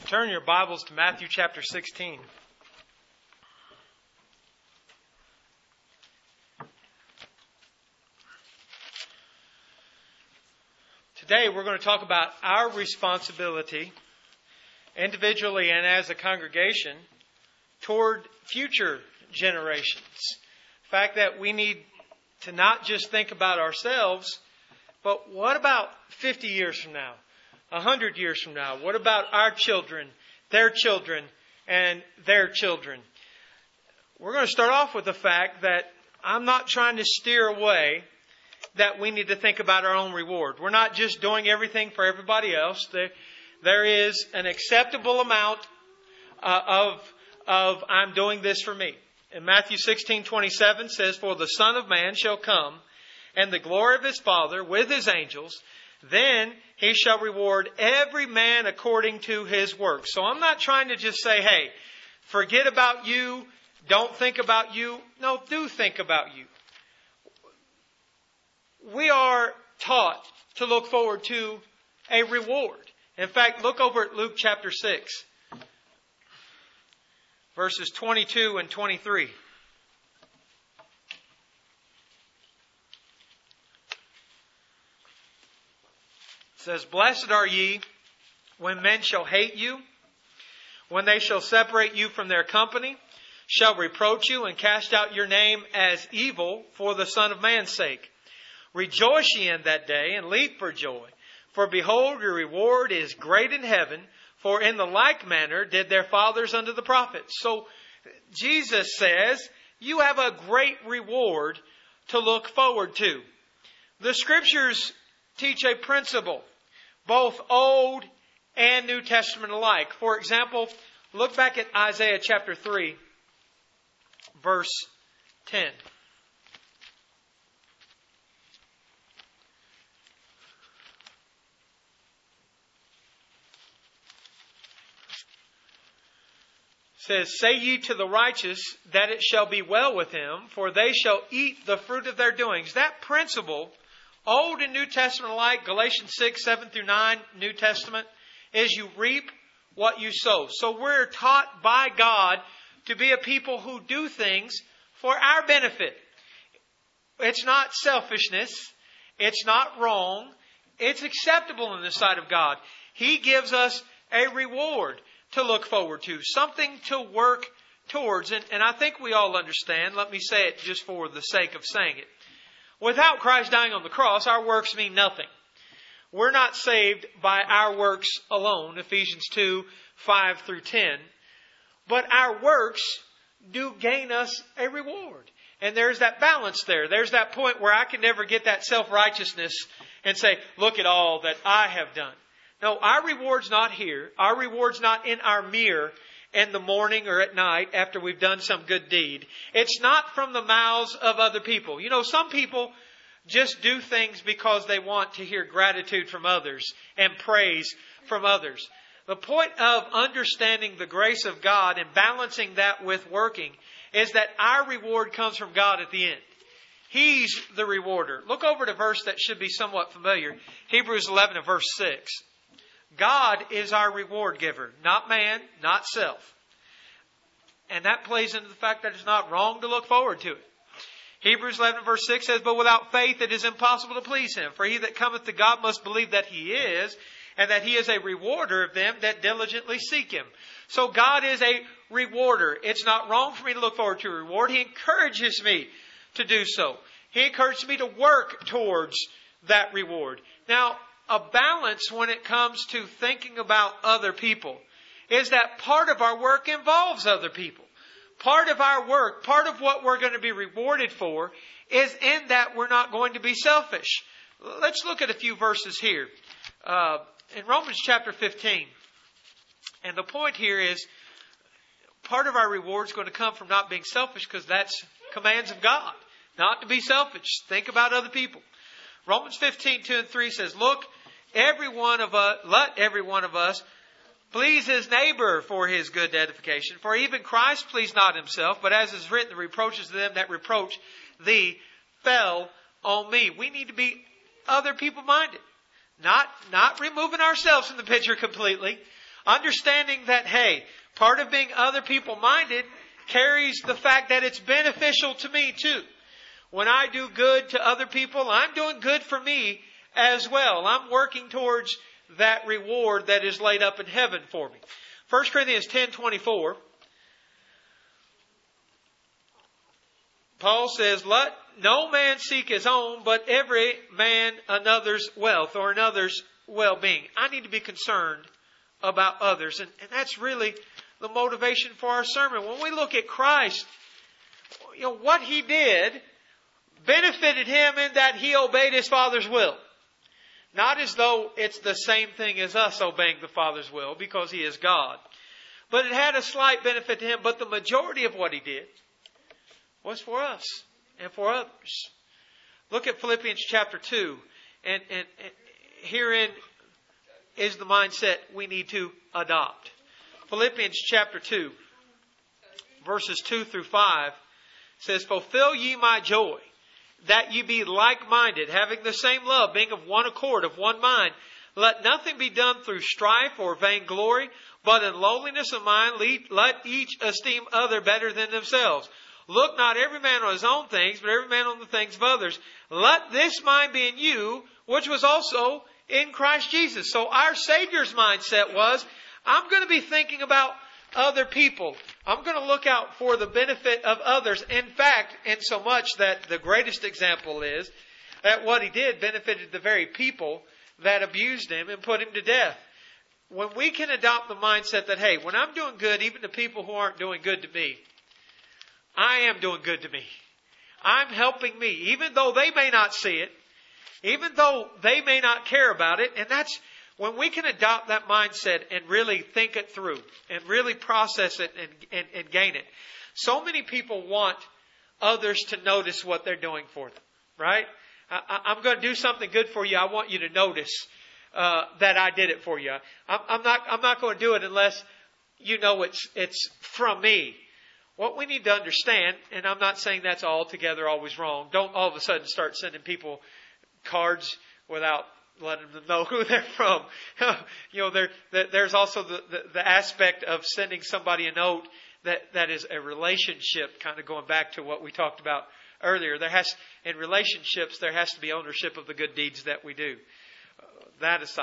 Turn your Bibles to Matthew chapter 16. Today we're going to talk about our responsibility, individually and as a congregation, toward future generations. The fact that we need to not just think about ourselves, but what about 50 years from now? 100 years from now? What about our children, and their children? We're going to start off with the fact that I'm not trying to steer away that we need to think about our own reward. We're not just doing everything for everybody else. There is an acceptable amount of I'm doing this for me. And Matthew 16:27 says, "For the Son of Man shall come, and the glory of his Father with his angels, then he shall reward every man according to his work." So I'm not trying to just say, hey, forget about you, don't think about you. No, do think about you. We are taught to look forward to a reward. In fact, look over at Luke chapter 6, verses 22 and 23. It says, "Blessed are ye when men shall hate you, when they shall separate you from their company, shall reproach you and cast out your name as evil for the Son of Man's sake. Rejoice ye in that day and leap for joy. For behold, your reward is great in heaven, for in the like manner did their fathers unto the prophets." So Jesus says, you have a great reward to look forward to. The Scriptures teach a principle, both Old and New Testament alike. For example, look back at Isaiah chapter 3, verse 10. It says, "Say ye to the righteous that it shall be well with him, for they shall eat the fruit of their doings." That principle, Old and New Testament alike, Galatians 6, 7 through 9, New Testament, is you reap what you sow. So we're taught by God to be a people who do things for our benefit. It's not selfishness. It's not wrong. It's acceptable in the sight of God. He gives us a reward to look forward to, something to work towards. And I think we all understand, let me say it just for the sake of saying it. Without Christ dying on the cross, our works mean nothing. We're not saved by our works alone, Ephesians 2, 5 through 10. But our works do gain us a reward. And there's that balance there. There's that point where I can never get that self-righteousness and say, look at all that I have done. No, our reward's not here. Our reward's not in our mirror in the morning or at night after we've done some good deed. It's not from the mouths of other people. You know, some people just do things because they want to hear gratitude from others and praise from others. The point of understanding the grace of God and balancing that with working is that our reward comes from God at the end. He's the rewarder. Look over to a verse that should be somewhat familiar. Hebrews 11 and verse 6. God is our reward giver, not man, not self. And that plays into the fact that it's not wrong to look forward to it. Hebrews 11 verse 6 says, "But without faith it is impossible to please Him. For he that cometh to God must believe that He is, and that He is a rewarder of them that diligently seek Him." So God is a rewarder. It's not wrong for me to look forward to a reward. He encourages me to do so. He encourages me to work towards that reward. Now, a balance when it comes to thinking about other people is that part of our work involves other people. Part of our work, part of what we're going to be rewarded for is in that we're not going to be selfish. Let's look at a few verses here. In Romans chapter 15. And the point here is part of our reward is going to come from not being selfish, because that's commands of God. Not to be selfish. Think about other people. Romans 15, 2 and 3 says, "Look, let every one of us please his neighbor for his good edification. For even Christ pleased not himself, but as is written, the reproaches of them that reproach thee fell on me." We need to be other people minded. Not removing ourselves from the picture completely. Understanding that, hey, part of being other people minded carries the fact that it's beneficial to me too. When I do good to other people, I'm doing good for me as well. I'm working towards that reward that is laid up in heaven for me. 1 Corinthians 10:24. Paul says, let no man seek his own, but every man another's wealth or another's well-being. I need to be concerned about others. And that's really the motivation for our sermon. When we look at Christ, what He did benefited Him in that He obeyed His Father's will. Not as though it's the same thing as us obeying the Father's will, because He is God. But it had a slight benefit to Him. But the majority of what He did was for us and for others. Look at Philippians chapter 2. And herein is the mindset we need to adopt. Philippians chapter 2, verses 2 through 5 says, fulfill ye my joy, that ye be like-minded, having the same love, being of one accord, of one mind. Let nothing be done through strife or vainglory, but in lowliness of mind let each esteem other better than themselves. Look not every man on his own things, but every man on the things of others. Let this mind be in you, which was also in Christ Jesus. So our Savior's mindset was, I'm going to be thinking about other people. I'm going to look out for the benefit of others. In fact, in so much that the greatest example is that what He did benefited the very people that abused Him and put Him to death. When we can adopt the mindset that, hey, when I'm doing good, even to people who aren't doing good to me, I am doing good to me. I'm helping me, even though they may not see it, even though they may not care about it. And that's when we can adopt that mindset and really think it through and really process it and gain it. So many people want others to notice what they're doing for them, right? I'm going to do something good for you. I want you to notice that I did it for you. I'm not going to do it unless you know it's from me. What we need to understand, and I'm not saying that's altogether always wrong. Don't all of a sudden start sending people cards without letting them know who they're from. There's also the aspect of sending somebody a note that is a relationship, kind of going back to what we talked about earlier. In relationships, there has to be ownership of the good deeds that we do. That aside,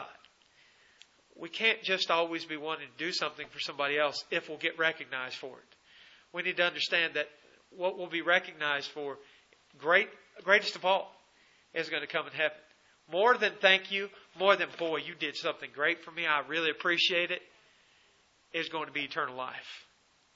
we can't just always be wanting to do something for somebody else if we'll get recognized for it. We need to understand that what we'll be recognized for, greatest of all, is going to come in heaven. More than thank you, more than, boy, you did something great for me, I really appreciate it, is going to be eternal life.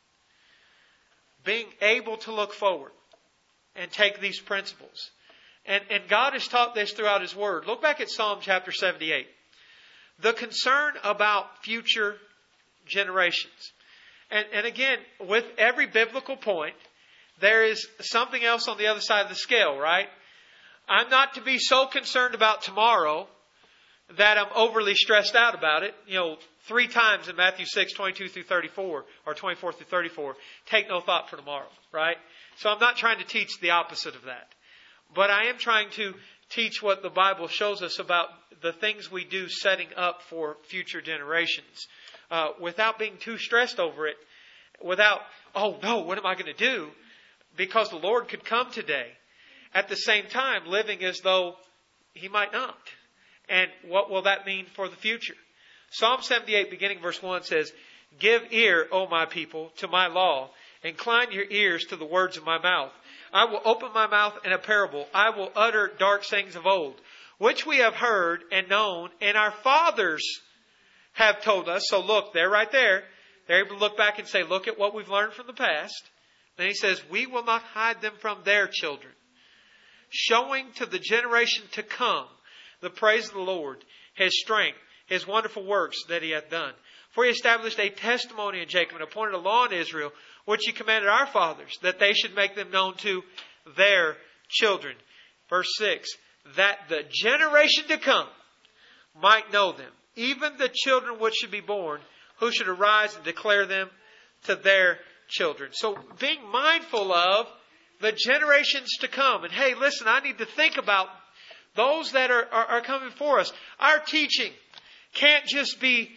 Being able to look forward and take these principles. And God has taught this throughout His Word. Look back at Psalm chapter 78. The concern about future generations. And again, with every biblical point, there is something else on the other side of the scale, right? I'm not to be so concerned about tomorrow that I'm overly stressed out about it. 3 times in Matthew 6, 22 through 34, or 24 through 34, take no thought for tomorrow, right? So I'm not trying to teach the opposite of that. But I am trying to teach what the Bible shows us about the things we do setting up for future generations. Without being too stressed over it, without, oh no, what am I going to do? Because the Lord could come today. At the same time, living as though He might not. And what will that mean for the future? Psalm 78, beginning verse 1 says, give ear, O my people, to my law. Incline your ears to the words of my mouth. I will open my mouth in a parable. I will utter dark sayings of old, which we have heard and known, and our fathers have told us. So look, they're right there. They're able to look back and say, look at what we've learned from the past. Then He says, we will not hide them from their children, showing to the generation to come the praise of the Lord, His strength, His wonderful works that He hath done. For He established a testimony in Jacob and appointed a law in Israel, which He commanded our fathers, that they should make them known to their children. Verse 6, that the generation to come might know them, even the children which should be born, who should arise and declare them to their children. So being mindful of the generations to come. And hey, listen, I need to think about those that are coming for us. Our teaching can't just be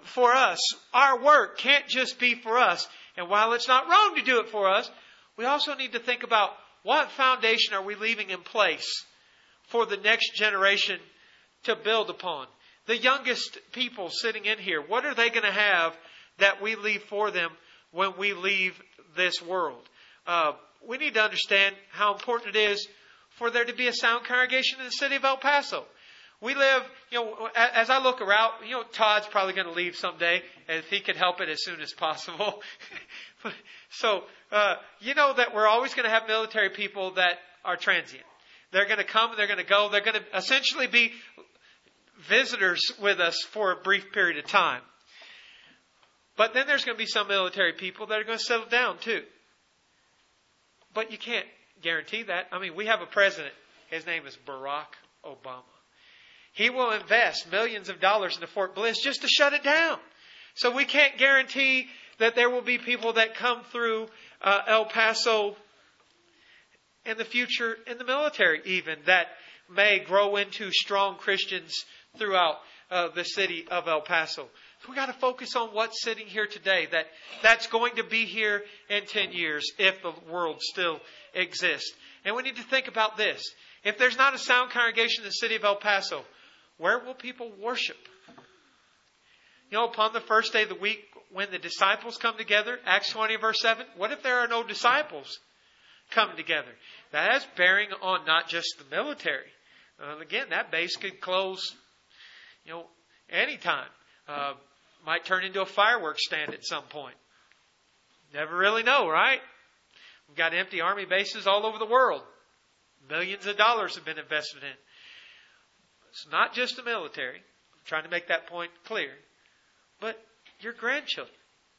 for us. Our work can't just be for us. And while it's not wrong to do it for us, we also need to think about what foundation are we leaving in place for the next generation to build upon. The youngest people sitting in here, what are they going to have that we leave for them when we leave this world? We need to understand how important it is for there to be a sound congregation in the city of El Paso. We live, as I look around, Todd's probably going to leave someday, if he could help it as soon as possible. So, that we're always going to have military people that are transient. They're going to come, they're going to go, they're going to essentially be visitors with us for a brief period of time. But then there's going to be some military people that are going to settle down too. But you can't guarantee that. I mean, we have a president. His name is Barack Obama. He will invest millions of dollars into Fort Bliss just to shut it down. So we can't guarantee that there will be people that come through El Paso in the future in the military even that may grow into strong Christians throughout the city of El Paso. So we got to focus on what's sitting here today, that's going to be here in 10 years if the world still exists. And we need to think about this. If there's not a sound congregation in the city of El Paso, where will people worship? Upon the first day of the week when the disciples come together, Acts 20 verse 7, what if there are no disciples coming together? That has bearing on not just the military. Again, that base could close, anytime. Might turn into a fireworks stand at some point. Never really know, right? We've got empty army bases all over the world. Millions of dollars have been invested in. It's not just the military. I'm trying to make that point clear. But your grandchildren.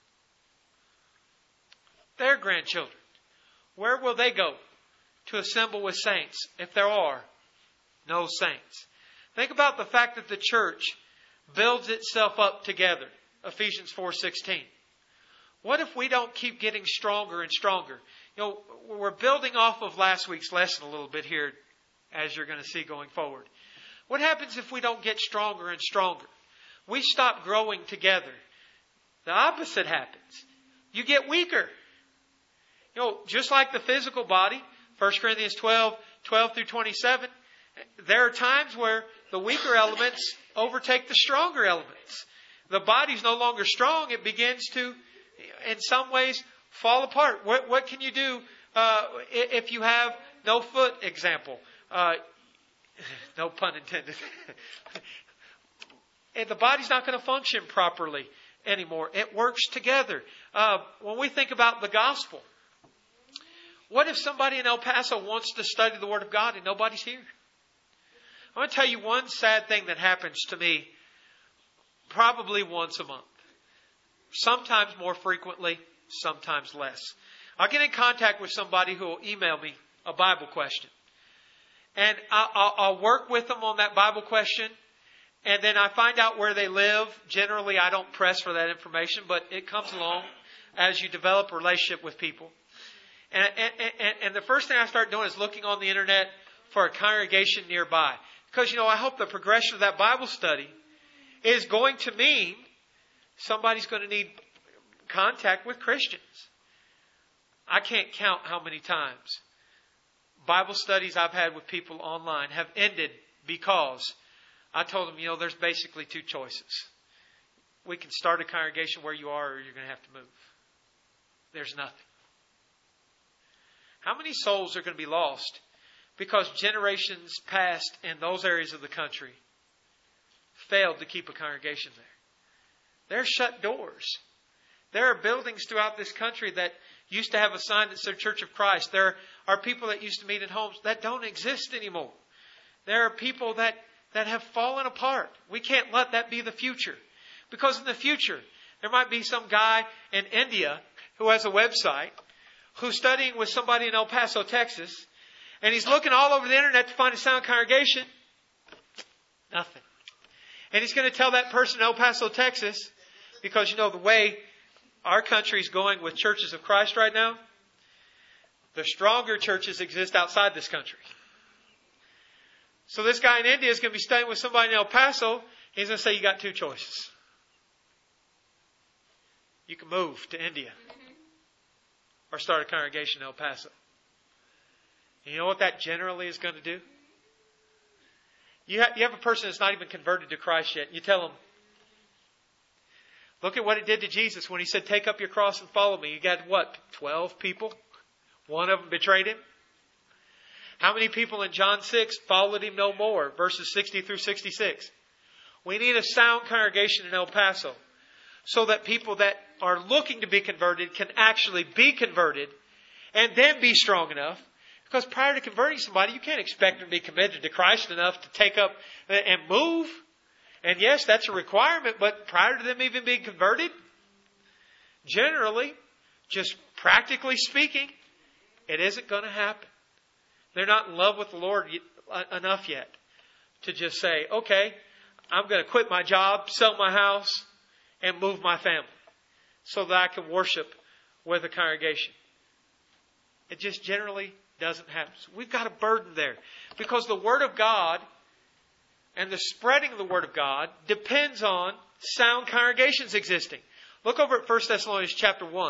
Their grandchildren. Where will they go to assemble with saints if there are no saints? Think about the fact that the church builds itself up together. Ephesians 4:16. What if we don't keep getting stronger and stronger? We're building off of last week's lesson a little bit here, as you're going to see going forward. What happens if we don't get stronger and stronger? We stop growing together. The opposite happens. You get weaker. Just like the physical body, 1 Corinthians 12 through 27, there are times where the weaker elements overtake the stronger elements. The body's no longer strong. It begins to, in some ways, fall apart. What can you do if you have no foot, example? No pun intended. The body's not going to function properly anymore. It works together. When we think about the gospel, what if somebody in El Paso wants to study the Word of God and nobody's here? I want to tell you one sad thing that happens to me probably once a month. Sometimes more frequently, sometimes less. I'll get in contact with somebody who will email me a Bible question. And I'll work with them on that Bible question. And then I find out where they live. Generally, I don't press for that information, but it comes along as you develop a relationship with people. And the first thing I start doing is looking on the internet for a congregation nearby. Because, I hope the progression of that Bible study is going to mean somebody's going to need contact with Christians. I can't count how many times Bible studies I've had with people online have ended because I told them, there's basically two choices. We can start a congregation where you are, or you're going to have to move. There's nothing. How many souls are going to be lost because generations past in those areas of the country failed to keep a congregation there? They're shut doors. There are buildings throughout this country that used to have a sign that said Church of Christ. There are people that used to meet in homes that don't exist anymore. There are people that have fallen apart. We can't let that be the future. Because in the future, there might be some guy in India who has a website who's studying with somebody in El Paso, Texas, and he's looking all over the internet to find a sound congregation. Nothing. And he's going to tell that person in El Paso, Texas, because the way our country is going with churches of Christ right now, the stronger churches exist outside this country. So this guy in India is going to be studying with somebody in El Paso. He's going to say, you got two choices. you can move to India or start a congregation in El Paso. And you know what that generally is going to do? You have a person that's not even converted to Christ yet. And you tell them, look at what it did to Jesus when He said, take up your cross and follow me. You got what? 12 people? One of them betrayed Him. How many people in John 6 followed Him no more? Verses 60 through 66. We need a sound congregation in El Paso so that people that are looking to be converted can actually be converted and then be strong enough. Because prior to converting somebody, you can't expect them to be committed to Christ enough to take up and move. And yes, that's a requirement, but prior to them even being converted, generally, just practically speaking, it isn't going to happen. They're not in love with the Lord enough yet to just say, okay, I'm going to quit my job, sell my house, and move my family so that I can worship with a congregation. It just generally doesn't happen. So we've got a burden there because the Word of God and the spreading of the Word of God depends on sound congregations existing. Look over at 1 Thessalonians chapter 1.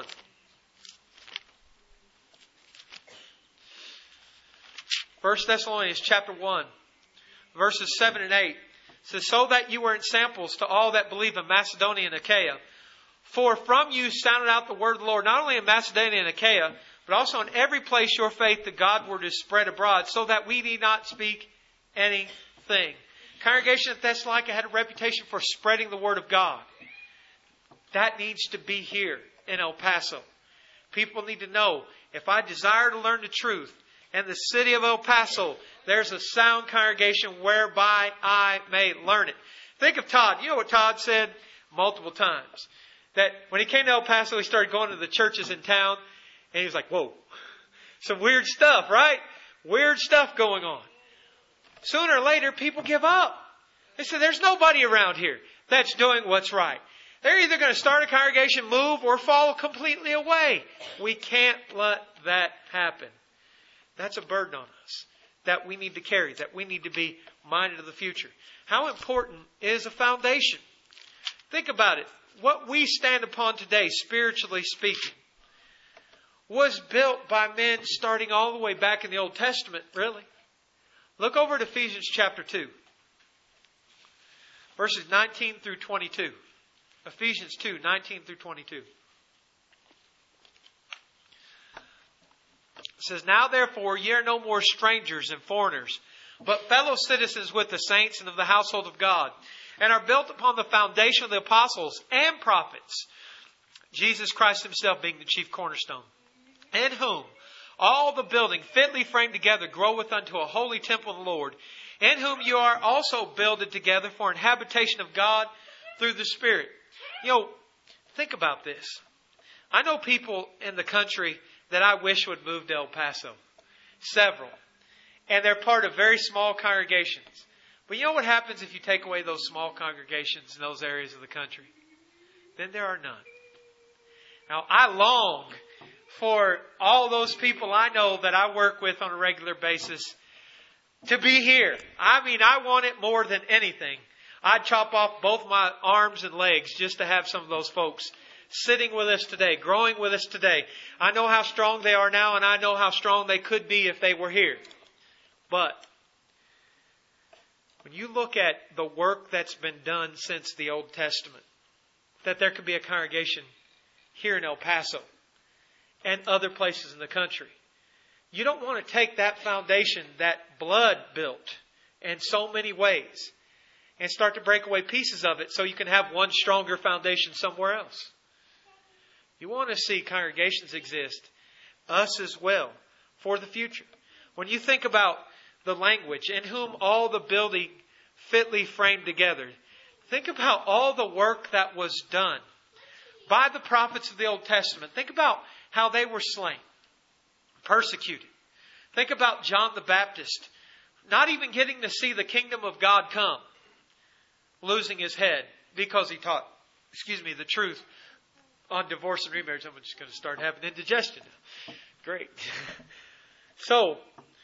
1 Thessalonians chapter 1, verses 7 and 8. It says, so that you were in samples to all that believe in Macedonia and Achaia. For from you sounded out the word of the Lord, not only in Macedonia and Achaia, but also in every place your faith to Godward is spread abroad, so that we need not speak anything. Congregation at Thessalonica had a reputation for spreading the Word of God. That needs to be here in El Paso. People need to know, if I desire to learn the truth, in the city of El Paso, there's a sound congregation whereby I may learn it. Think of Todd. You know what Todd said multiple times? That when he came to El Paso, he started going to the churches in town. And he was like, whoa, some weird stuff, right? Weird stuff going on. Sooner or later, people give up. They say, there's nobody around here that's doing what's right. They're either going to start a congregation, move, or fall completely away. We can't let that happen. That's a burden on us that we need to carry, that we need to be minded of the future. How important is a foundation? Think about it. What we stand upon today, spiritually speaking, was built by men starting all the way back in the Old Testament, really. Look over at Ephesians chapter 2, verses 19 through 22. Ephesians 2, 19 through 22. It says, now therefore ye are no more strangers and foreigners, but fellow citizens with the saints and of the household of God, and are built upon the foundation of the apostles and prophets, Jesus Christ Himself being the chief cornerstone, in whom all the building fitly framed together groweth unto a holy temple in the Lord, in whom you are also builded together for an habitation of God through the Spirit. You know, think about this. I know people in the country that I wish would move to El Paso. Several. And they're part of very small congregations. But you know what happens if you take away those small congregations in those areas of the country? Then there are none. Now, I long for all those people I know that I work with on a regular basis to be here. I mean, I want it more than anything. I'd chop off both my arms and legs just to have some of those folks sitting with us today, growing with us today. I know how strong they are now, and I know how strong they could be if they were here. But when you look at the work that's been done since the Old Testament, that there could be a congregation here in El Paso and other places in the country, you don't want to take that foundation that blood built in so many ways and start to break away pieces of it so you can have one stronger foundation somewhere else. You want to see congregations exist, us as well, for the future. When you think about the language, in whom all the building fitly framed together, think about all the work that was done by the prophets of the Old Testament. Think about how they were slain, persecuted. Think about John the Baptist not even getting to see the kingdom of God come, losing his head because he taught, the truth on divorce and remarriage. I'm just going to start having indigestion now. Great. So,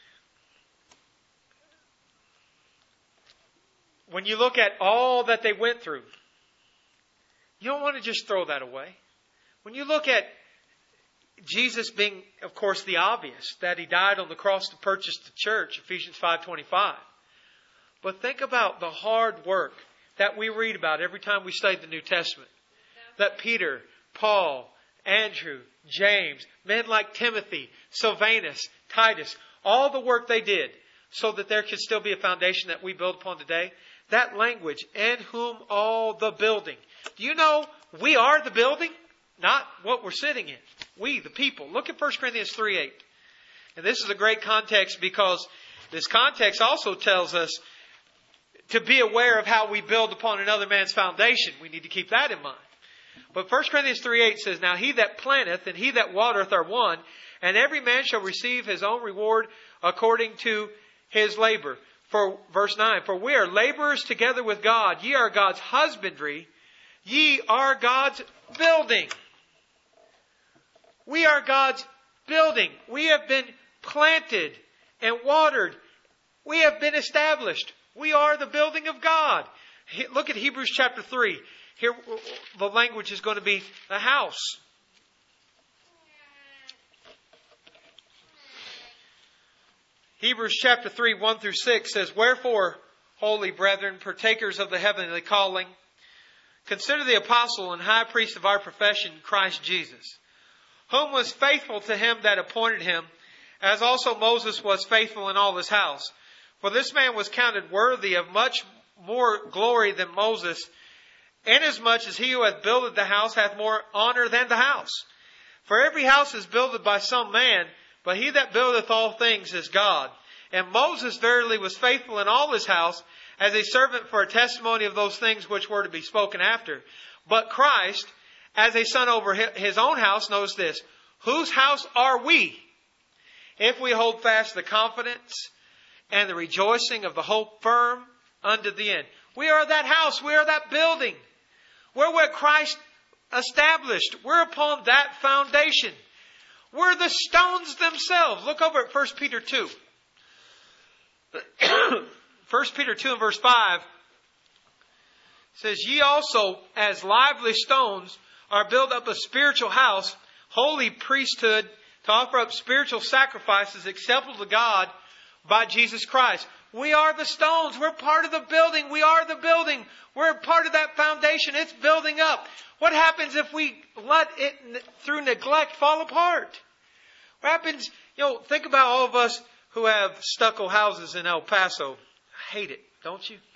when you look at all that they went through, you don't want to just throw that away. When you look at Jesus being, of course, the obvious, that He died on the cross to purchase the church, Ephesians 5:25. But think about the hard work that we read about every time we study the New Testament. That Peter, Paul, Andrew, James, men like Timothy, Silvanus, Titus, all the work they did so that there could still be a foundation that we build upon today. That language, in whom all the building. Do you know we are the building? Not what we're sitting in. We, the people. Look at 1 Corinthians 3:8. And this is a great context because this context also tells us to be aware of how we build upon another man's foundation. We need to keep that in mind. But 1 Corinthians 3:8 says, Now he that planteth and he that watereth are one, and every man shall receive his own reward according to his labor. For verse 9, For we are laborers together with God. Ye are God's husbandry. Ye are God's building. We are God's building. We have been planted and watered. We have been established. We are the building of God. Look at Hebrews chapter 3. Here the language is going to be a house. Hebrews chapter 3, 1 through 6 says, Wherefore, holy brethren, partakers of the heavenly calling, consider the apostle and high priest of our profession, Christ Jesus, whom was faithful to him that appointed him, as also Moses was faithful in all his house. For this man was counted worthy of much more glory than Moses, inasmuch as he who hath builded the house hath more honor than the house. For every house is builded by some man, but he that buildeth all things is God. And Moses verily was faithful in all his house, as a servant for a testimony of those things which were to be spoken after. But Christ, as a son over his own house, notice this, whose house are we, if we hold fast the confidence and the rejoicing of the hope firm unto the end. We are that house. We are that building. We're what Christ established. We're upon that foundation. We're the stones themselves. Look over at 1 Peter 2. 1 Peter 2 and verse 5 says, Ye also, as lively stones, are built up a spiritual house, holy priesthood, to offer up spiritual sacrifices acceptable to God by Jesus Christ. We are the stones. We're part of the building. We are the building. We're part of that foundation. It's building up. What happens if we let it, through neglect, fall apart? What happens, think about all of us who have stucco houses in El Paso. I hate it, don't you?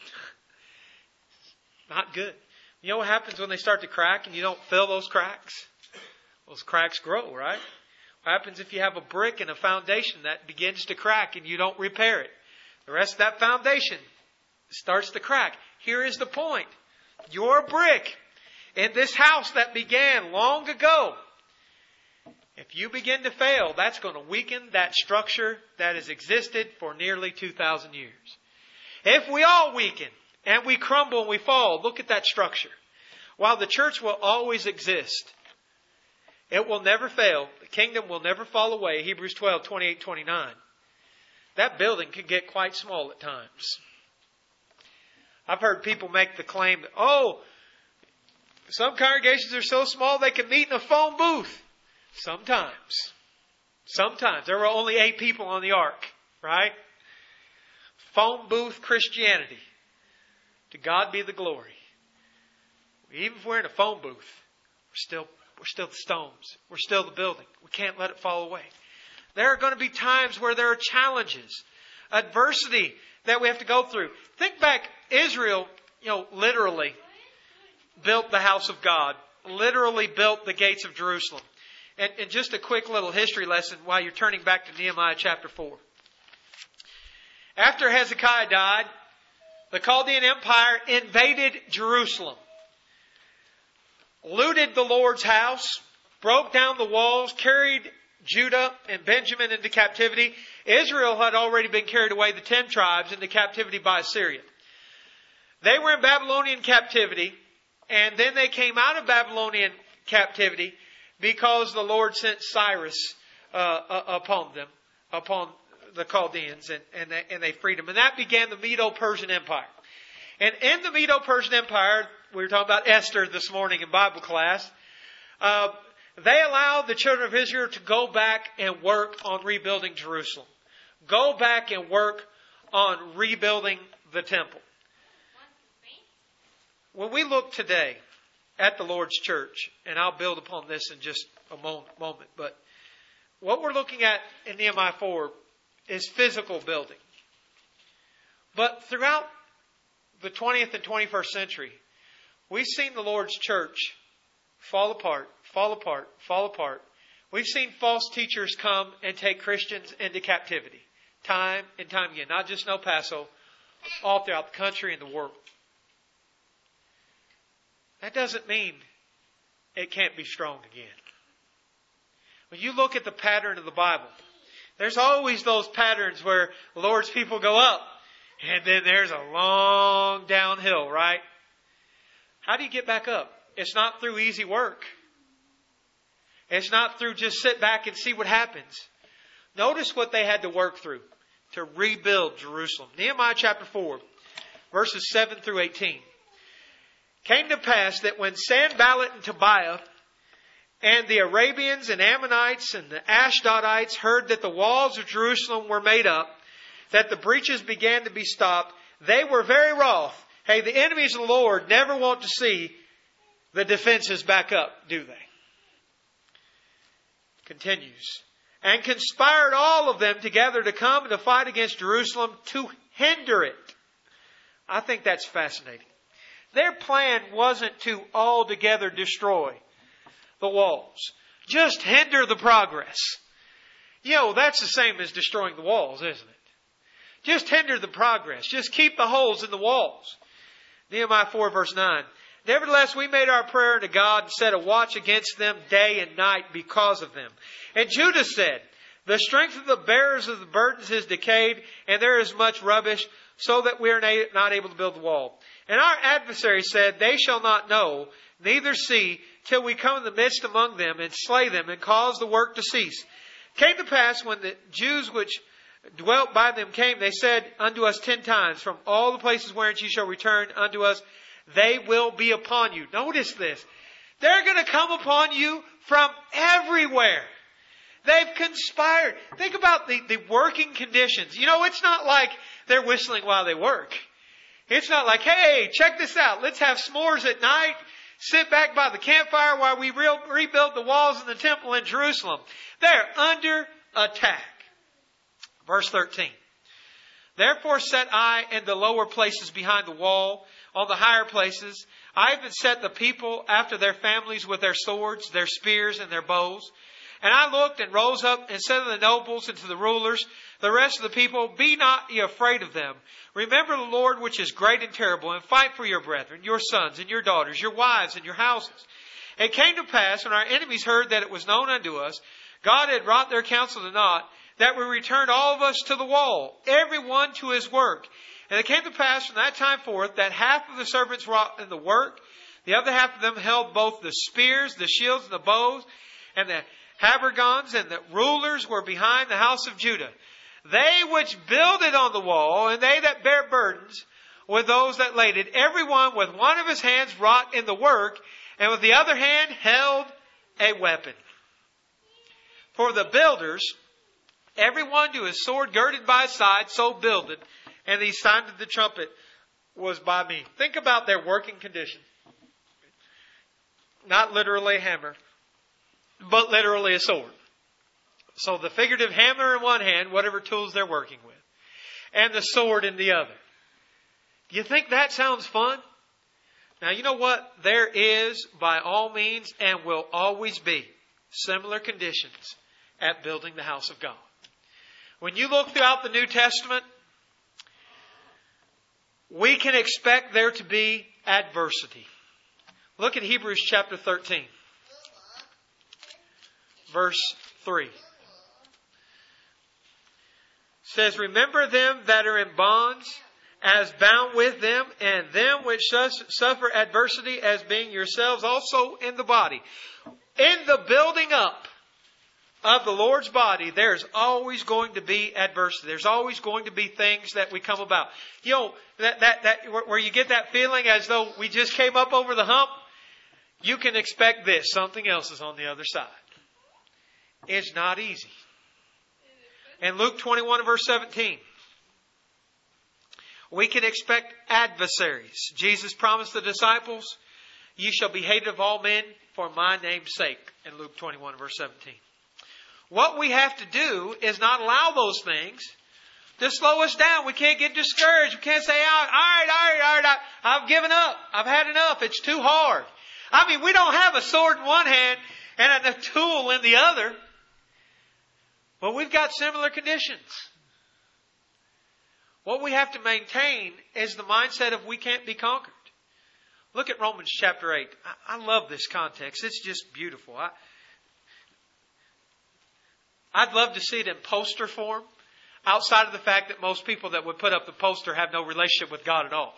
Not good. You know what happens when they start to crack and you don't fill those cracks? Those cracks grow, right? What happens if you have a brick and a foundation that begins to crack and you don't repair it? The rest of that foundation starts to crack. Here is the point. Your brick in this house that began long ago, if you begin to fail, that's going to weaken that structure that has existed for nearly 2,000 years. If we all weaken and we crumble and we fall, look at that structure. While the church will always exist, it will never fail. The kingdom will never fall away. Hebrews 12, 28, 29. That building can get quite small at times. I've heard people make the claim that, some congregations are so small they can meet in a phone booth. Sometimes. There were only 8 people on the ark, right? Phone booth Christianity. To God be the glory. Even if we're in a phone booth, we're still the stones. We're still the building. We can't let it fall away. There are going to be times where there are challenges, adversity that we have to go through. Think back, Israel, literally built the house of God, literally built the gates of Jerusalem. And just a quick little history lesson while you're turning back to Nehemiah chapter 4. After Hezekiah died, the Chaldean Empire invaded Jerusalem, looted the Lord's house, broke down the walls, carried Judah and Benjamin into captivity. Israel had already been carried away, the 10 tribes, into captivity by Assyria. They were in Babylonian captivity, and then they came out of Babylonian captivity because the Lord sent Cyrus upon them, upon the Chaldeans, and they freed them. And that began the Medo-Persian Empire. And in the Medo-Persian Empire, we were talking about Esther this morning in Bible class, They allowed the children of Israel to go back and work on rebuilding Jerusalem. Go back and work on rebuilding the temple. When we look today at the Lord's church, and I'll build upon this in just a moment, but what we're looking at in Nehemiah 4 is physical building. But throughout the 20th and 21st century, we've seen the Lord's church fall apart, fall apart, fall apart. We've seen false teachers come and take Christians into captivity, time and time again. Not just in El Paso, all throughout the country and the world. That doesn't mean it can't be strong again. When you look at the pattern of the Bible, there's always those patterns where the Lord's people go up, and then there's a long downhill, right? How do you get back up? It's not through easy work. It's not through just sit back and see what happens. Notice what they had to work through to rebuild Jerusalem. Nehemiah chapter 4, verses 7 through 18. Came to pass that when Sanballat and Tobiah and the Arabians and Ammonites and the Ashdodites heard that the walls of Jerusalem were made up, that the breaches began to be stopped, they were very wroth. Hey, the enemies of the Lord never want to see the defenses back up, do they? Continues. And conspired all of them together to come and to fight against Jerusalem to hinder it. I think that's fascinating. Their plan wasn't to altogether destroy the walls. Just hinder the progress. That's the same as destroying the walls, isn't it? Just hinder the progress. Just keep the holes in the walls. Nehemiah 4 verse 9. Nevertheless, we made our prayer unto God and set a watch against them day and night because of them. And Judah said, the strength of the bearers of the burdens is decayed, and there is much rubbish, so that we are not able to build the wall. And our adversary said, they shall not know, neither see, till we come in the midst among them, and slay them, and cause the work to cease. It came to pass, when the Jews which dwelt by them came, they said unto us 10 times, from all the places wherein ye shall return unto us, they will be upon you. Notice this. They're going to come upon you from everywhere. They've conspired. Think about the working conditions. It's not like they're whistling while they work. It's not like, hey, check this out. Let's have s'mores at night. Sit back by the campfire while we rebuild the walls of the temple in Jerusalem. They're under attack. Verse 13. Therefore set I in the lower places behind the wall, on the higher places. I even set the people after their families with their swords, their spears, and their bows. And I looked and rose up and said to the nobles and to the rulers, the rest of the people, be not ye afraid of them. Remember the Lord which is great and terrible, and fight for your brethren, your sons and your daughters, your wives and your houses. It came to pass, when our enemies heard that it was known unto us, God had wrought their counsel to naught, that we returned all of us to the wall, every one to his work. And it came to pass from that time forth, that half of the servants wrought in the work, the other half of them held both the spears, the shields, and the bows, and the habergeons, and the rulers were behind the house of Judah. They which builded on the wall, and they that bear burdens, with those that laid it, every one with one of his hands wrought in the work, and with the other hand held a weapon. For the builders, every one to his sword girded by his side, so builded, and the sound of the trumpet was by me. Think about their working condition. Not literally a hammer, but literally a sword. So the figurative hammer in one hand, whatever tools they're working with, and the sword in the other. Do you think that sounds fun? Now, you know what? There is, by all means, and will always be, similar conditions at building the house of God. When you look throughout the New Testament, we can expect there to be adversity. Look at Hebrews chapter 13, verse 3. It says, remember them that are in bonds, as bound with them, and them which suffer adversity, as being yourselves also in the body. In the building up of the Lord's body, there's always going to be adversity. There's always going to be things that we come about. That where you get that feeling as though we just came up over the hump. you can expect this. Something else is on the other side. It's not easy. In Luke 21 verse 17, we can expect adversaries. Jesus promised the disciples, "Ye shall be hated of all men for my name's sake," in Luke 21 verse 17. What we have to do is not allow those things to slow us down. We can't get discouraged. We can't say, all right, I've given up. I've had enough. It's too hard. I mean, we don't have a sword in one hand and a tool in the other. But we've got similar conditions. What we have to maintain is the mindset of we can't be conquered. Look at Romans chapter 8. I love this context. It's just beautiful. I'd love to see it in poster form, outside of the fact that most people that would put up the poster have no relationship with God at all.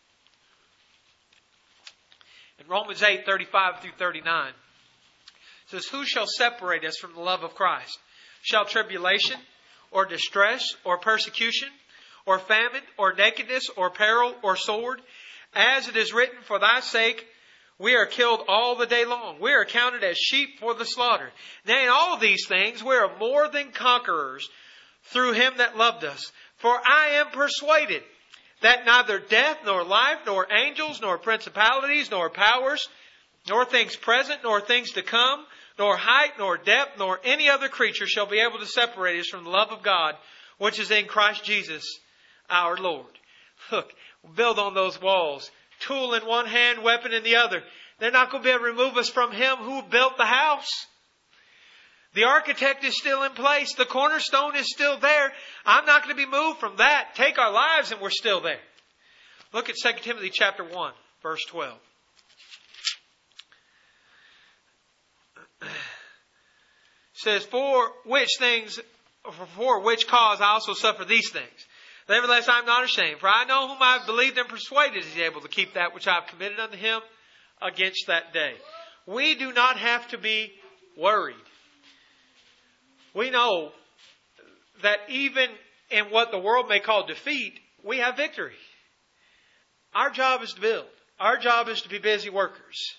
In Romans 8, 35 through 39, it says, "Who shall separate us from the love of Christ? Shall tribulation, or distress, or persecution, or famine, or nakedness, or peril, or sword? As it is written, for thy sake we are killed all the day long. We are counted as sheep for the slaughter. Nay, in all of these things we are more than conquerors through him that loved us. For I am persuaded that neither death, nor life, nor angels, nor principalities, nor powers, nor things present, nor things to come, nor height, nor depth, nor any other creature shall be able to separate us from the love of God, which is in Christ Jesus our Lord." Look, build on those walls. Tool in one hand, weapon in the other. They're not going to be able to remove us from Him who built the house. The architect is still in place. The cornerstone is still there. I'm not going to be moved from that. Take our lives and we're still there. Look at 2 Timothy chapter 1, verse 12. It says, "For which cause I also suffer these things. Nevertheless, I am not ashamed, for I know whom I have believed and persuaded is able to keep that which I have committed unto him against that day." We do not have to be worried. We know that even in what the world may call defeat, we have victory. Our job is to build. Our job is to be busy workers.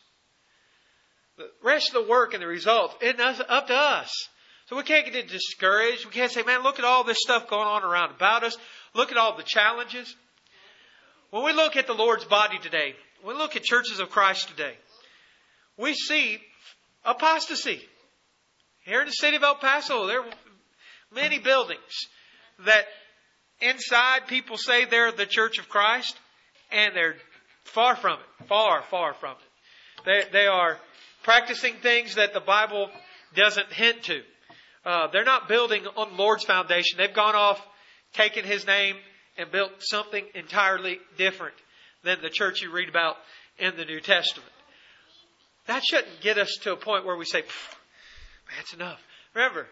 The rest of the work and the results, it's up to us. So we can't get discouraged. We can't say, man, look at all this stuff going on around about us. Look at all the challenges. When we look at the Lord's body today, when we look at churches of Christ today, we see apostasy. Here in the city of El Paso, there are many buildings that inside people say they're the Church of Christ, and they're far from it. Far, far from it. They are practicing things that the Bible doesn't hint to. They're not building on the Lord's foundation. They've gone off, taken His name, and built something entirely different than the church you read about in the New Testament. That shouldn't get us to a point where we say, that's enough. Remember,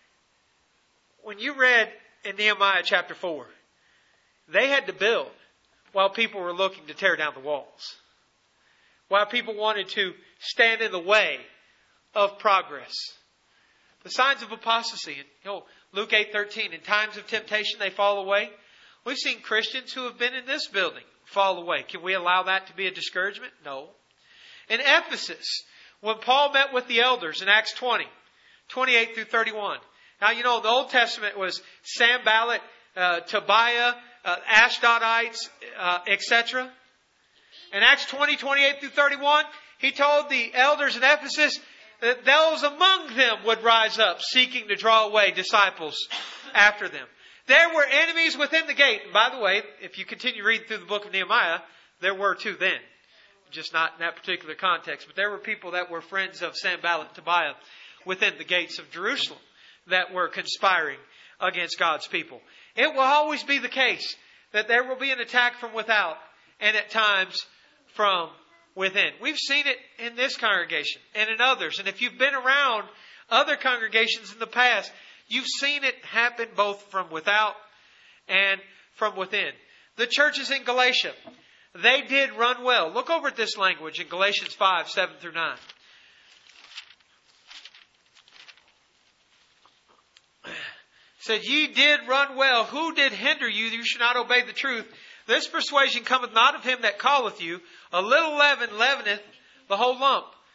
when you read in Nehemiah chapter 4, they had to build while people were looking to tear down the walls. While people wanted to stand in the way of progress. The signs of apostasy. Luke 8:13, in times of temptation they fall away. We've seen Christians who have been in this building fall away. Can we allow that to be a discouragement? No. In Ephesus, when Paul met with the elders in Acts 20, 28 through 31. Now, the Old Testament was Sanballat, Tobiah, Ashdodites, etc. In Acts 20, 28 through 31, he told the elders in Ephesus that those among them would rise up, seeking to draw away disciples after them. There were enemies within the gate. And by the way, if you continue reading through the book of Nehemiah, there were too then. Just not in that particular context. But there were people that were friends of Sanballat and Tobiah within the gates of Jerusalem that were conspiring against God's people. It will always be the case that there will be an attack from without and at times from within. We've seen it in this congregation and in others. And if you've been around other congregations in the past, you've seen it happen both from without and from within. The churches in Galatia, they did run well. Look over at this language in Galatians 5, 7 through 9. It said, "Ye did run well. Who did hinder you that you should not obey the truth? This persuasion cometh not of him that calleth you. A little leaven leaveneth the whole lump.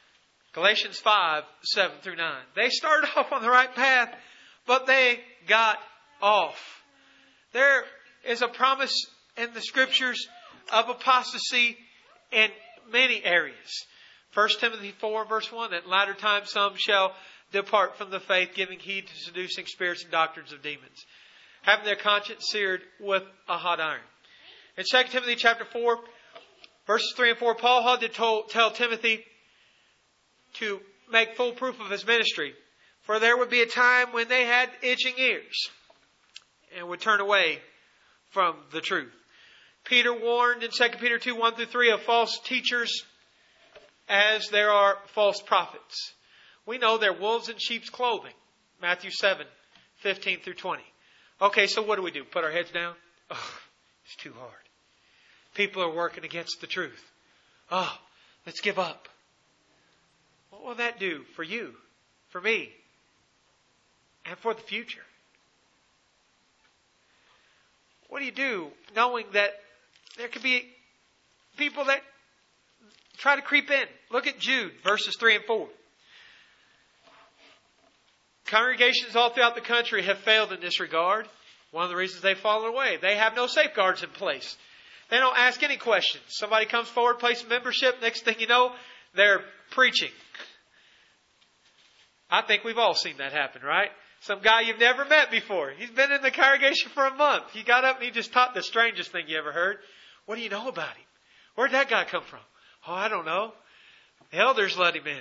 Galatians 5, 7 through 9. They started off on the right path, but they got off. There is a promise in the Scriptures of apostasy in many areas. 1 Timothy 4, verse 1, that in latter times some shall depart from the faith, giving heed to seducing spirits and doctrines of demons, having their conscience seared with a hot iron. In 2 Timothy chapter 4, verses 3 and 4, Paul had to tell Timothy to make full proof of his ministry. For there would be a time when they had itching ears and would turn away from the truth. Peter warned in 2 Peter 2, 1 through 3 of false teachers as there are false prophets. We know they're wolves in sheep's clothing. Matthew 7, 15 through 20. Okay, so what do? Put our heads down? Oh, it's too hard. People are working against the truth. Oh, let's give up. What will that do for you, for me, and for the future? What do you do knowing that there could be people that try to creep in? Look at Jude, verses 3 and 4. Congregations all throughout the country have failed in this regard. One of the reasons they've fallen away. They have no safeguards in place. They don't ask any questions. Somebody comes forward, places membership. Next thing you know, they're preaching. I think we've all seen that happen, right? Some guy you've never met before. He's been in the congregation for a month. He got up and he just taught the strangest thing you ever heard. What do you know about him? Where'd that guy come from? Oh, I don't know. The elders let him in.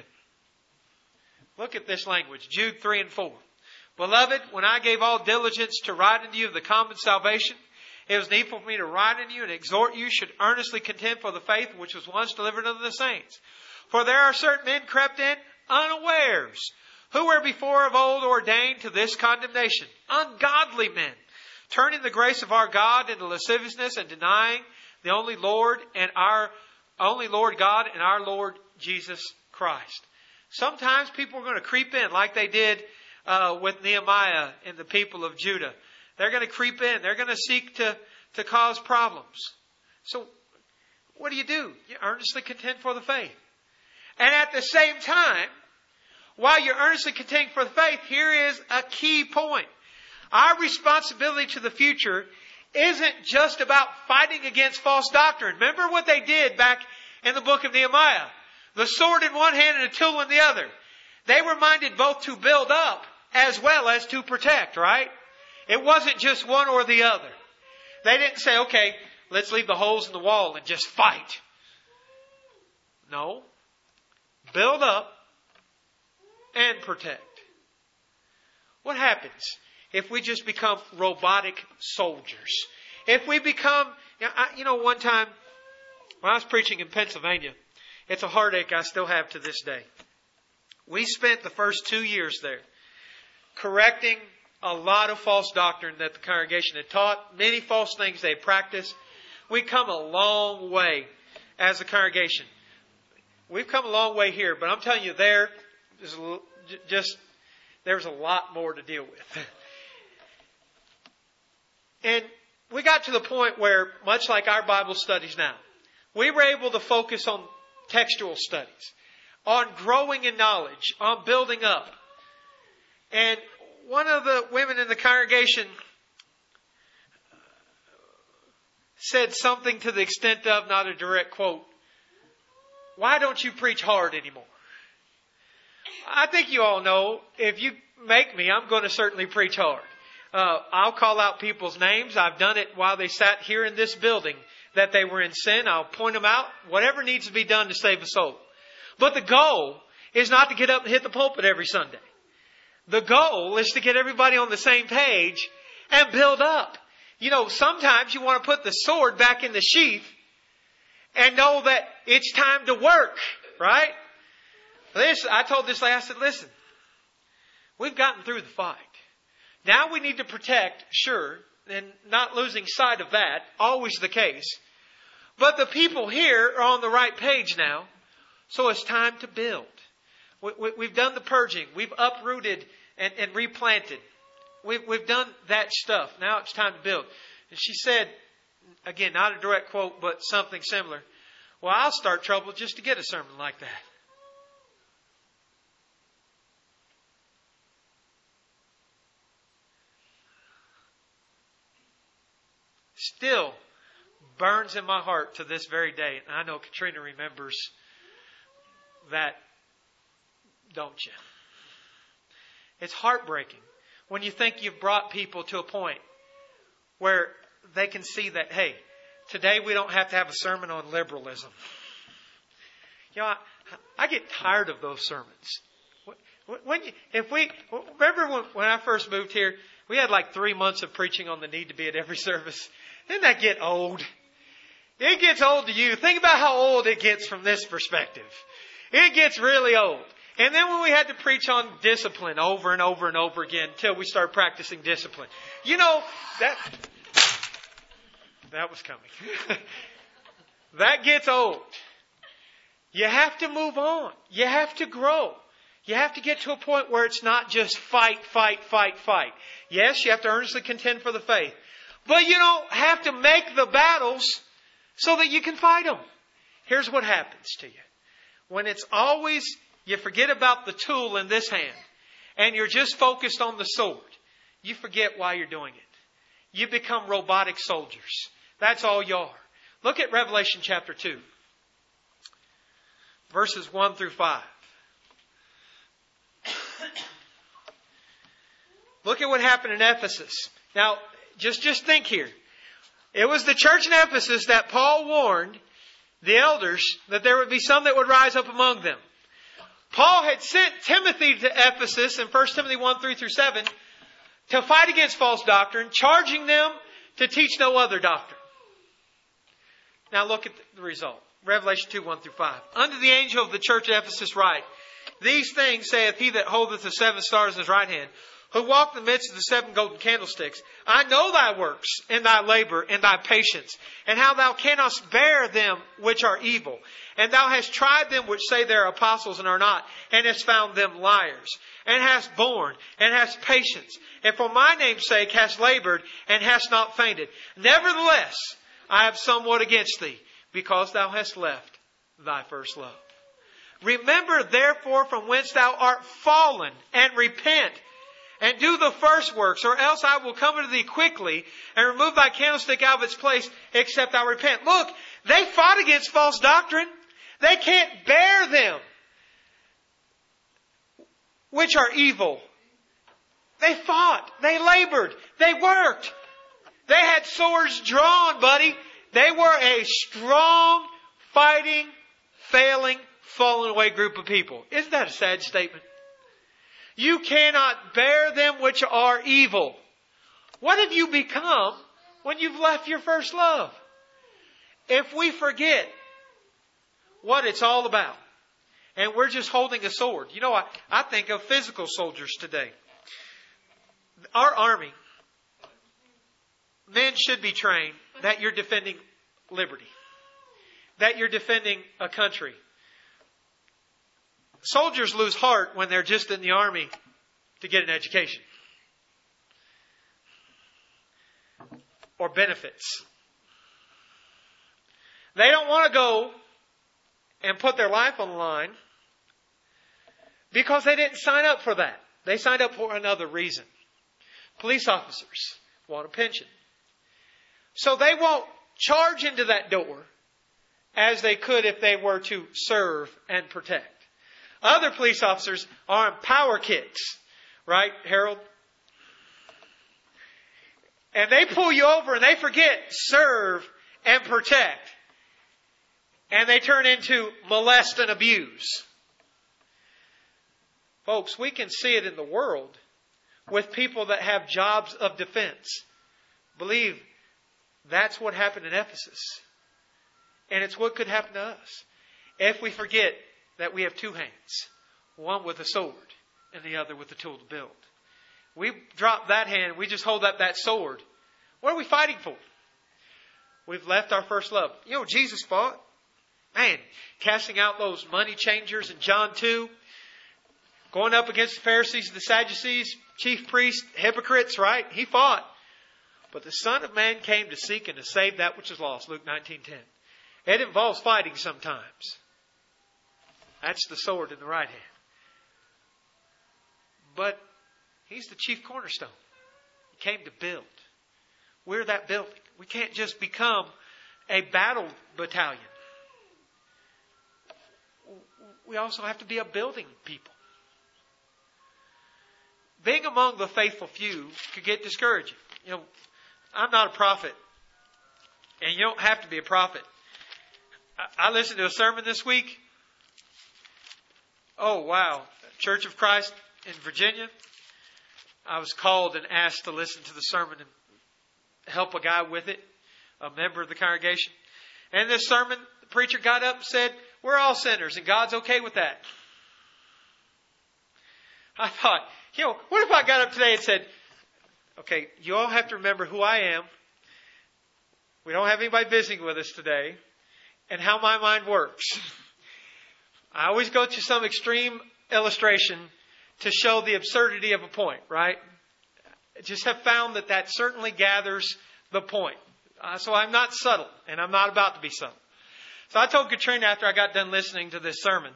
Look at this language. Jude 3 and 4. Beloved, when I gave all diligence to write unto you of the common salvation, it was needful for me to write unto you and exhort you should earnestly contend for the faith which was once delivered unto the saints. For there are certain men crept in unawares, who were before of old ordained to this condemnation, ungodly men, turning the grace of our God into lasciviousness and denying the only Lord God and our Lord Jesus Christ. Sometimes people are going to creep in like they did with Nehemiah and the people of Judah. They're going to creep in. They're going to seek to cause problems. So what do? You earnestly contend for the faith. And at the same time, while you're earnestly contending for the faith, here is a key point. Our responsibility to the future isn't just about fighting against false doctrine. Remember what they did back in the book of Nehemiah. The sword in one hand and a tool in the other. They were minded both to build up as well as to protect, right? It wasn't just one or the other. They didn't say, okay, let's leave the holes in the wall and just fight. No. Build up and protect. What happens if we just become robotic soldiers? If we become, one time when I was preaching in Pennsylvania, it's a heartache I still have to this day. We spent the first 2 years there correcting a lot of false doctrine that the congregation had taught, many false things they practiced. We've come a long way as a congregation. We've come a long way here, but I'm telling you, there's a lot more to deal with. And we got to the point where, much like our Bible studies now, we were able to focus on textual studies, on growing in knowledge, on building up. And one of the women in the congregation said something to the extent of, not a direct quote, "Why don't you preach hard anymore?" I think you all know, if you make me, I'm going to certainly preach hard. I'll call out people's names. I've done it while they sat here in this building, that they were in sin. I'll point them out. Whatever needs to be done to save a soul. But the goal is not to get up and hit the pulpit every Sunday. The goal is to get everybody on the same page and build up. Sometimes you want to put the sword back in the sheath and know that it's time to work, right? I told this lady, I said, listen, we've gotten through the fight. Now we need to protect, sure, and not losing sight of that, always the case. But the people here are on the right page now, so it's time to build. We've done the purging. We've uprooted and replanted. We've done that stuff. Now it's time to build. And she said, again, not a direct quote, but something similar. Well, I'll start trouble just to get a sermon like that. still burns in my heart to this very day. And I know Katrina remembers that, don't you? It's heartbreaking when you think you've brought people to a point where they can see that, hey, today we don't have to have a sermon on liberalism. You know, I get tired of those sermons. Remember when I first moved here, we had like 3 months of preaching on the need to be at every service. Didn't that get old? It gets old to you. Think about how old it gets from this perspective. It gets really old. And then when we had to preach on discipline over and over and over again until we started practicing discipline. You know, that was coming. That gets old. You have to move on. You have to grow. You have to get to a point where it's not just fight, fight, fight, fight. Yes, you have to earnestly contend for the faith. But you don't have to make the battles so that you can fight them. Here's what happens to you. When it's always, you forget about the tool in this hand and you're just focused on the sword, you forget why you're doing it. You become robotic soldiers. That's all you are. Look at Revelation chapter 2, verses 1 through 5. Look at what happened in Ephesus. Now, just think here. It was the church in Ephesus that Paul warned the elders that there would be some that would rise up among them. Paul had sent Timothy to Ephesus in 1 Timothy 1, 3 through 7 to fight against false doctrine, charging them to teach no other doctrine. Now look at the result. Revelation 2, 1 through 5. Unto the angel of the church at Ephesus write, These things saith he that holdeth the 7 stars in his right hand, who walked in the midst of the 7 golden candlesticks. I know thy works, and thy labor, and thy patience, and how thou cannot bear them which are evil. And thou hast tried them which say they are apostles and are not, and hast found them liars. And hast borne, and hast patience, and for my name's sake hast labored, and hast not fainted. Nevertheless, I have somewhat against thee, because thou hast left thy first love. Remember therefore from whence thou art fallen, and repent, and do the first works, or else I will come unto thee quickly, and remove thy candlestick out of its place, except thou repent. Look, they fought against false doctrine. They can't bear them which are evil. They fought. They labored. They worked. They had swords drawn, buddy. They were a strong, fighting, failing, fallen away group of people. Isn't that a sad statement? You cannot bear them which are evil. What have you become when you've left your first love? If we forget what it's all about, and we're just holding a sword. You know, I think of physical soldiers today. Our army, men should be trained that you're defending liberty, that you're defending a country. Soldiers lose heart when they're just in the army to get an education or benefits. They don't want to go and put their life on the line because they didn't sign up for that. They signed up for another reason. Police officers want a pension. So they won't charge into that door as they could if they were to serve and protect. Other police officers are in power kicks. Right, Harold? And they pull you over and they forget serve and protect. And they turn into molest and abuse. Folks, we can see it in the world with people that have jobs of defense. Believe that's what happened in Ephesus. And it's what could happen to us if we forget that we have two hands. One with a sword and the other with the tool to build. We drop that hand, we just hold up that sword. What are we fighting for? We've left our first love. You know, Jesus fought. Man, casting out those money changers in John 2. Going up against the Pharisees, the Sadducees, chief priests, hypocrites, right? He fought. But the Son of Man came to seek and to save that which is lost. Luke 19:10. It involves fighting sometimes. That's the sword in the right hand. But He's the chief cornerstone. He came to build. we're that building. We can't just become a battle battalion. We also have to be a building people. Being among the faithful few could get discouraging. I'm not a prophet, and you don't have to be a prophet. I listened to a sermon this week. Oh, wow. Church of Christ in Virginia. I was called and asked to listen to the sermon and help a guy with it, a member of the congregation. And this sermon, the preacher got up and said, we're all sinners and God's okay with that. I thought, what if I got up today and said, okay, you all have to remember who I am. We don't have anybody visiting with us today. And how my mind works. I always go to some extreme illustration to show the absurdity of a point, right? I just have found that certainly gathers the point. So I'm not subtle, and I'm not about to be subtle. So I told Katrina after I got done listening to this sermon,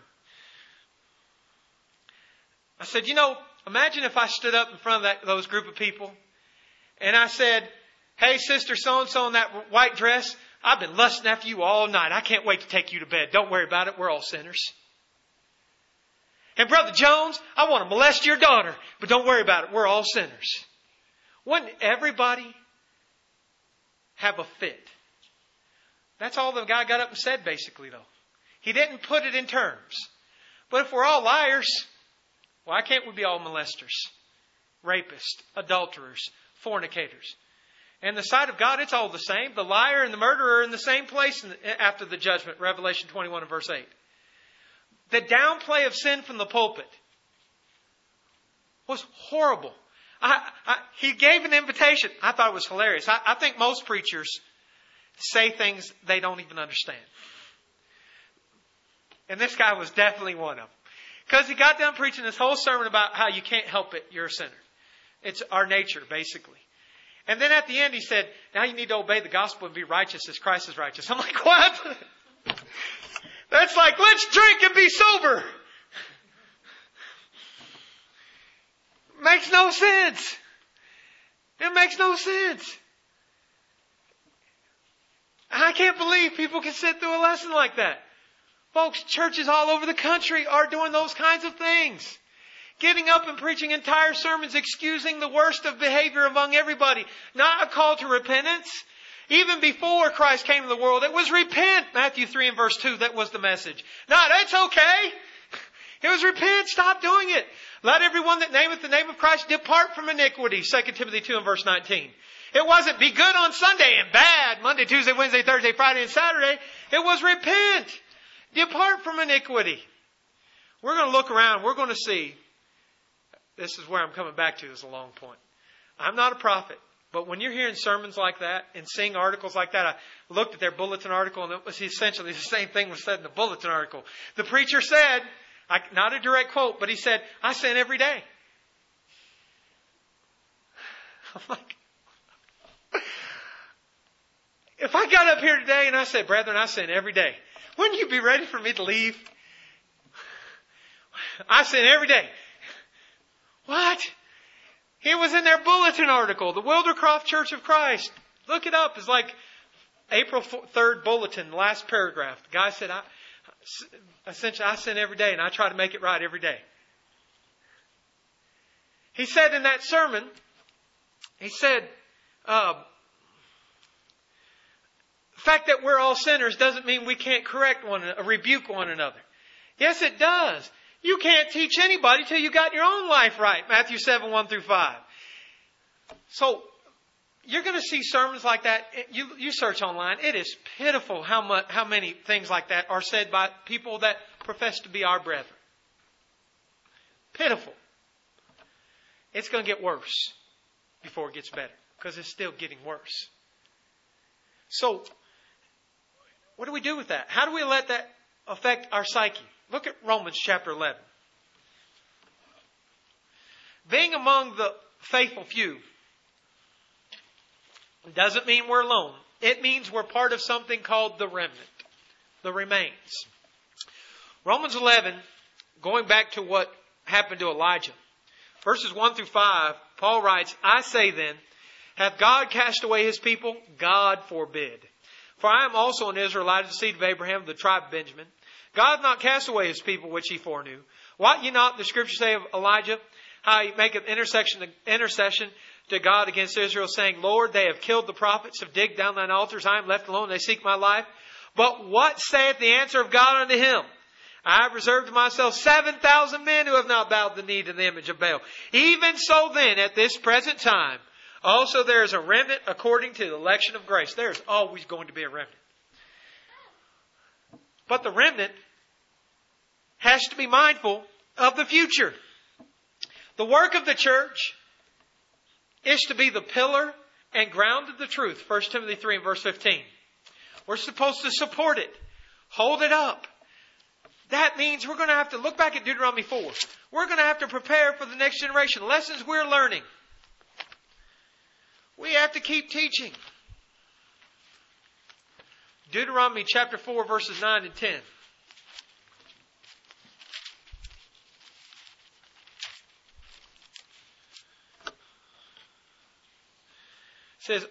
I said, imagine if I stood up in front of those group of people and I said, hey, sister so-and-so in that white dress, I've been lusting after you all night. I can't wait to take you to bed. Don't worry about it. We're all sinners. And Brother Jones, I want to molest your daughter, but don't worry about it. We're all sinners. Wouldn't everybody have a fit? That's all the guy got up and said, basically, though. He didn't put it in terms. But if we're all liars, why can't we be all molesters, rapists, adulterers, fornicators? In the sight of God, it's all the same. The liar and the murderer are in the same place after the judgment, Revelation 21 and verse 8. The downplay of sin from the pulpit was horrible. He gave an invitation. I thought it was hilarious. I think most preachers say things they don't even understand. And this guy was definitely one of them. Because he got done preaching this whole sermon about how you can't help it, you're a sinner. It's our nature, basically. And then at the end he said, now you need to obey the gospel and be righteous as Christ is righteous. I'm like, what? That's like, let's drink and be sober. Makes no sense. It makes no sense. I can't believe people can sit through a lesson like that. Folks, churches all over the country are doing those kinds of things. Getting up and preaching entire sermons excusing the worst of behavior among everybody. Not a call to repentance. Even before Christ came to the world, it was repent. Matthew 3 and verse 2, that was the message. No, that's okay. It was repent, stop doing it. Let everyone that nameth the name of Christ depart from iniquity. 2 Timothy 2 and verse 19. It wasn't be good on Sunday and bad Monday, Tuesday, Wednesday, Thursday, Friday, and Saturday. It was repent. Depart from iniquity. We're going to look around. We're going to see. This is where I'm coming back to. This is a long point. I'm not a prophet. But when you're hearing sermons like that and seeing articles like that, I looked at their bulletin article and it was essentially the same thing was said in the bulletin article. The preacher said, not a direct quote, but he said, I sin every day. I'm like, if I got up here today and I said, brethren, I sin every day, wouldn't you be ready for me to leave? I sin every day. What? It was in their bulletin article, the Wildercroft Church of Christ. Look it up. It's like April 3rd bulletin, last paragraph. The guy said, essentially, I sin every day and I try to make it right every day. He said in that sermon, he said, the fact that we're all sinners doesn't mean we can't rebuke one another. Yes, it does. You can't teach anybody till you got your own life right. Matthew 7, 1 through 5. So, you're going to see sermons like that. You search online. It is pitiful how many things like that are said by people that profess to be our brethren. Pitiful. It's going to get worse before it gets better. Because it's still getting worse. So, what do we do with that? How do we let that affect our psyche? Look at Romans chapter 11. Being among the faithful few doesn't mean we're alone. It means we're part of something called the remnant, the remains. Romans 11, going back to what happened to Elijah. Verses 1 through 5, Paul writes, I say then, Hath God cast away His people? God forbid. For I am also an Israelite of the seed of Abraham, of the tribe of Benjamin. God hath not cast away His people which He foreknew. Wot ye not the Scripture say of Elijah, how he maketh intercession to God against Israel, saying, Lord, they have killed the prophets, have digged down thine altars, I am left alone, they seek my life. But what saith the answer of God unto him? I have reserved to myself 7,000 men who have not bowed the knee to the image of Baal. Even so then, at this present time, also there is a remnant according to the election of grace. There's always going to be a remnant. But the remnant has to be mindful of the future. The work of the church is to be the pillar and ground of the truth. 1 Timothy 3 and verse 15. We're supposed to support it. Hold it up. That means we're going to have to look back at Deuteronomy 4. We're going to have to prepare for the next generation. Lessons we're learning. We have to keep teaching. Deuteronomy chapter 4 verses 9 and 10. It says,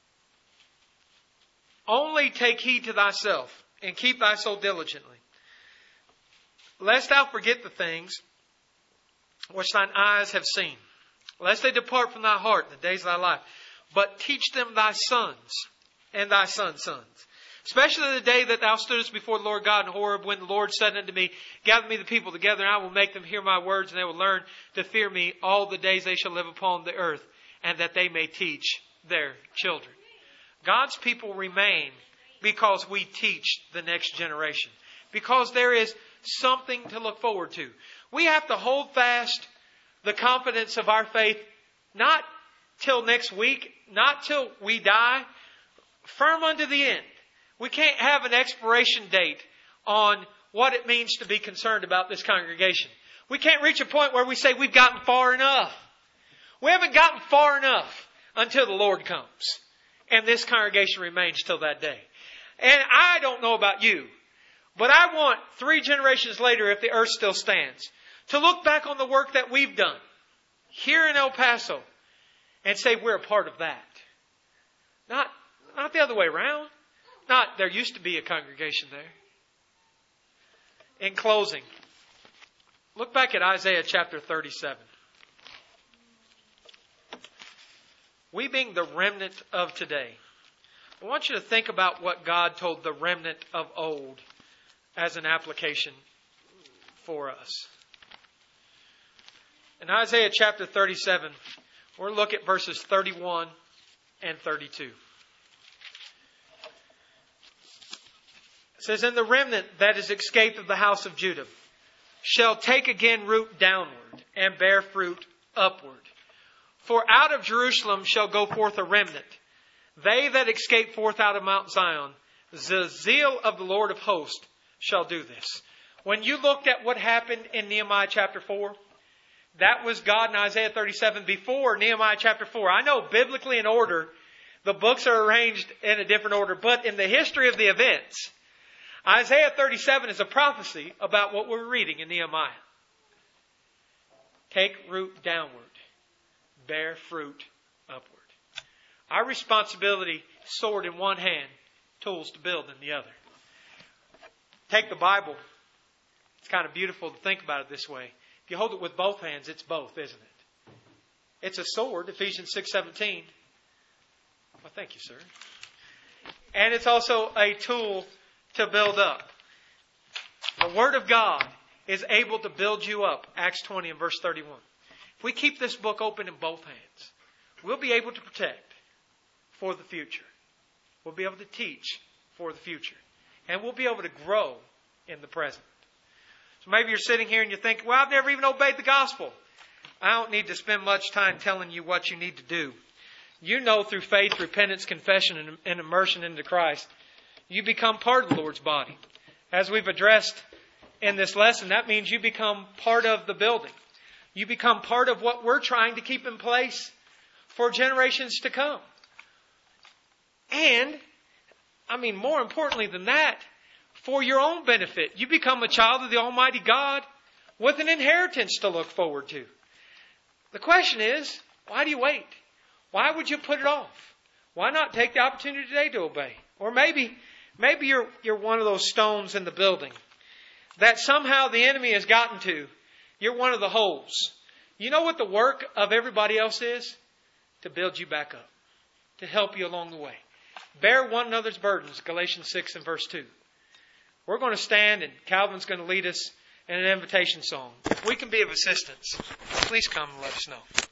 only take heed to thyself and keep thy soul diligently, lest thou forget the things which thine eyes have seen, lest they depart from thy heart in the days of thy life. But teach them thy sons and thy sons' sons. Especially the day that thou stoodest before the Lord God in Horeb, when the Lord said unto me, gather me the people together, and I will make them hear my words, and they will learn to fear me all the days they shall live upon the earth, and that they may teach their children. God's people remain because we teach the next generation. Because there is something to look forward to. We have to hold fast the confidence of our faith, not till next week, not till we die, firm unto the end. We can't have an expiration date on what it means to be concerned about this congregation. We can't reach a point where we say we've gotten far enough. We haven't gotten far enough until the Lord comes. And this congregation remains till that day. And I don't know about you, but I want 3 generations later, if the earth still stands, to look back on the work that we've done here in El Paso and say we're a part of that. Not the other way around. Not there used to be a congregation there. In closing, look back at Isaiah chapter 37. We being the remnant of today, I want you to think about what God told the remnant of old as an application for us. In Isaiah chapter 37, we'll look at verses 31 and 32. It says, and the remnant that is escaped of the house of Judah shall take again root downward and bear fruit upward. For out of Jerusalem shall go forth a remnant, they that escape forth out of Mount Zion. The zeal of the Lord of hosts shall do this. When you looked at what happened in Nehemiah chapter 4, that was God in Isaiah 37 before Nehemiah chapter 4. I know biblically in order, the books are arranged in a different order, but in the history of the events, Isaiah 37 is a prophecy about what we're reading in Nehemiah. Take root downward, bear fruit upward. Our responsibility, sword in one hand, tools to build in the other. Take the Bible. It's kind of beautiful to think about it this way. If you hold it with both hands, it's both, isn't it? It's a sword, Ephesians 6:17. Well, thank you, sir. And it's also a tool to build up. The Word of God is able to build you up. Acts 20 and verse 31. If we keep this book open in both hands, we'll be able to protect for the future. We'll be able to teach for the future. And we'll be able to grow in the present. So maybe you're sitting here and you think, well, I've never even obeyed the gospel. I don't need to spend much time telling you what you need to do. You know through faith, repentance, confession, and immersion into Christ, you become part of the Lord's body. As we've addressed in this lesson, that means you become part of the building. You become part of what we're trying to keep in place for generations to come. And, more importantly than that, for your own benefit. You become a child of the Almighty God with an inheritance to look forward to. The question is, why do you wait? Why would you put it off? Why not take the opportunity today to obey? Or maybe you're one of those stones in the building that somehow the enemy has gotten to. You're one of the holes. You know what the work of everybody else is? To build you back up. To help you along the way. Bear one another's burdens, Galatians 6 and verse 2. We're going to stand and Calvin's going to lead us in an invitation song. If we can be of assistance, please come and let us know.